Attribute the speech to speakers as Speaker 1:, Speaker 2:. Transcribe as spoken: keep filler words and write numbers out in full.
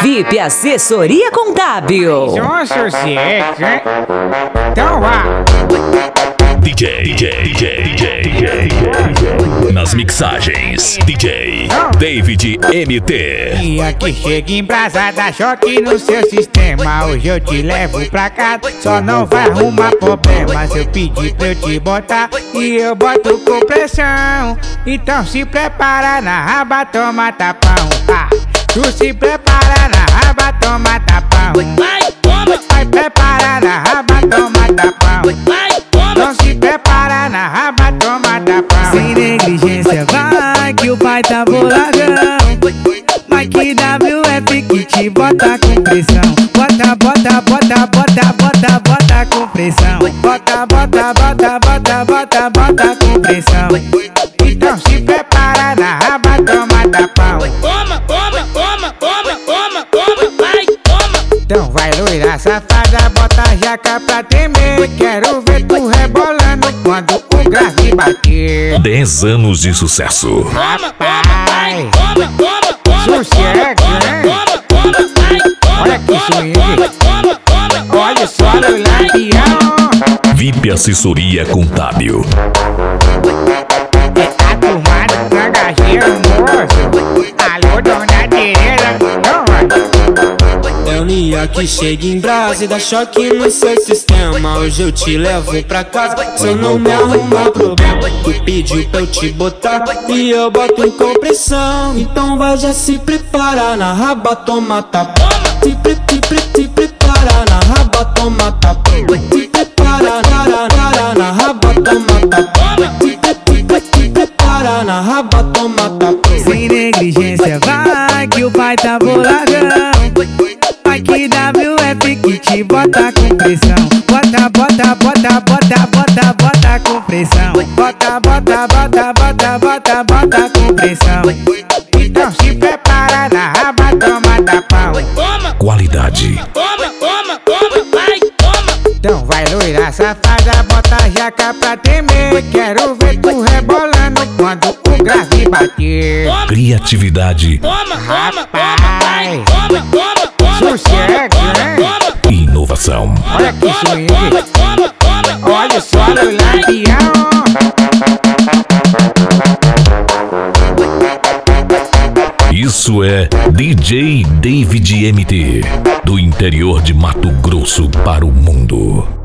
Speaker 1: V I P Assessoria Contábil.
Speaker 2: São sociais, né? Então vá.
Speaker 3: D J, D J, D J, D J, D J. Nas mixagens, D J David M T.
Speaker 2: E aqui chega embrasada, choque no seu sistema. Hoje eu te levo pra cá, só não vai arrumar problema. Se eu pedir pra eu te botar e eu boto com pressão. Então se prepara na raba, toma tapão. Ah, tu se prepara na raba, toma tapão.
Speaker 4: Vai, toma.
Speaker 2: Vai preparar na raba, toma tapão.
Speaker 4: Vai, toma.
Speaker 2: Não se prepara na raba, toma tapão.
Speaker 5: Sem negligência vai que o pai tá boladão. Mike W F que te bota com pressão. Bota, bota, bota, bota, bota, bota com pressão. Bota, bota, bota, bota, bota, bota com pressão.
Speaker 2: Então se prepara na raba, toma tapão.
Speaker 4: Toma, toma, toma, toma, toma, toma, vai, toma.
Speaker 2: Então vai loira safada, bota a jaca pra tremer. Quero ver tu rebolando quando o grave bater.
Speaker 3: dez anos de sucesso.
Speaker 4: Toma, toma, vai, toma, toma, toma.
Speaker 2: Sossego, né?
Speaker 4: Toma, toma, vai, toma.
Speaker 2: Olha que swing.
Speaker 4: Toma, toma, toma.
Speaker 2: Olha só no lampião.
Speaker 3: V I P Assessoria Contábil.
Speaker 2: É a turma do cangaceiro, moço. Alô, dona Tereza. Então vai.
Speaker 6: É o Nia que chega em brasa e dá choque no seu sistema. Hoje eu te levo pra casa, se eu não me arrumar problema. Tu pediu pra eu te botar e eu boto com pressão. Então vai já se preparar na raba, toma tapa. Se, pre, se, pre, se prepara na raba, toma tapa. Se prepara para, para, na raba, toma tapa. Se, pre, se, pre, se prepara na raba, toma tapa.
Speaker 5: Sem negligência vai que o pai tá boladão. Mike W F que te bota com pressão. Bota, bota, bota, bota, bota, bota com pressão. Bota, bota, bota, bota, bota, bota com pressão.
Speaker 2: Então se prepara na raba, toma tapão.
Speaker 4: Toma,
Speaker 3: Qualidade.
Speaker 4: toma, toma, toma, vai, toma.
Speaker 2: Então vai loira safada, bota a jaca pra tremer. Quero ver tu rebolando quando o grave bater.
Speaker 4: Toma,
Speaker 3: Criatividade.
Speaker 4: toma, toma, toma, vai, toma, toma, toma.
Speaker 2: Sossego, né?
Speaker 4: Toma,
Speaker 3: e Inovação.
Speaker 2: Olha que swing.
Speaker 4: toma, toma, toma.
Speaker 2: Olha só no lampião.
Speaker 3: Isso é D J David M T, do interior de Mato Grosso para o mundo.